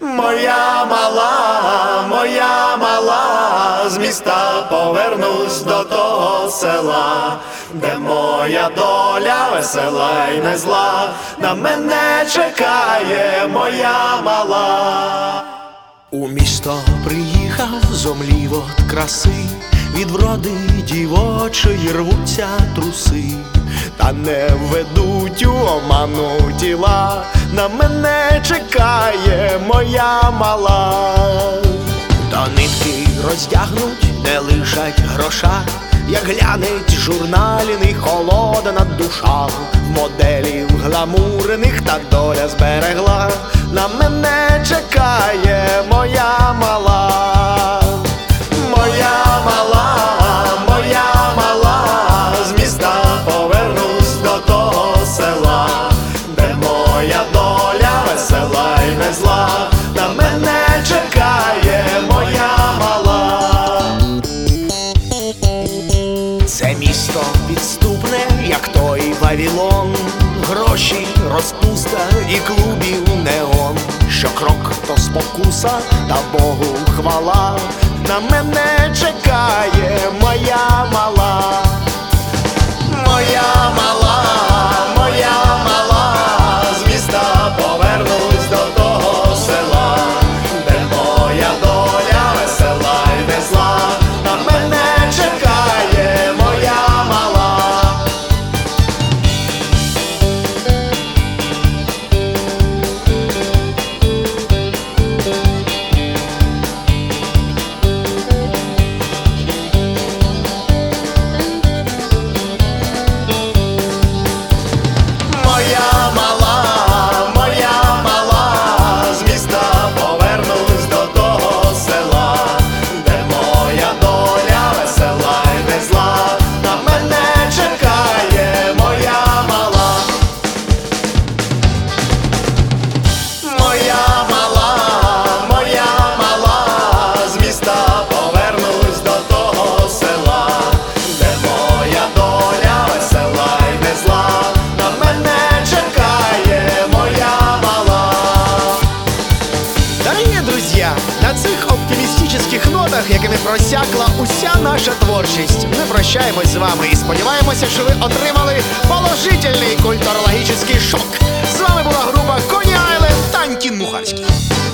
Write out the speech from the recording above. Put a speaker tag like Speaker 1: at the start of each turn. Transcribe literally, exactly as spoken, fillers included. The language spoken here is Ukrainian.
Speaker 1: Моя мала, моя мала, з міста повернусь до того села, де моя доля весела й не зла, на мене чекає моя мала.
Speaker 2: У місто приїхав, зомлів от краси, від вроди дівочої рвуться труси, та не введуть у оману тіла, на мене чекає моя мала. До нитки роздягнуть, не лишать гроша, як глянеть журналіний холодна душа, в моделів гламурних та доля зберегла, на мене чекає моя мала.
Speaker 1: Моя мала, моя мала, з міста повернусь до того села, де моя доля весела й не зла, на мене чекає моя мала.
Speaker 2: Це місто підступне, як той Вавилон, гроші, розпуста і клубів неон. Що крок, то спокуса, та Богу хвала, на мене чекає моя мала.
Speaker 1: Моя мала, моя мала, з міста повернусь до того села, де моя доля весела й не зла, на мене чекає моя мала.
Speaker 2: На цих оптимістичних нотах, якими просякла уся наша творчість, ми прощаємось з вами і сподіваємося, що ви отримали положительний культурологічний шок. З вами була група Коні Айленд та Антін Мухарський.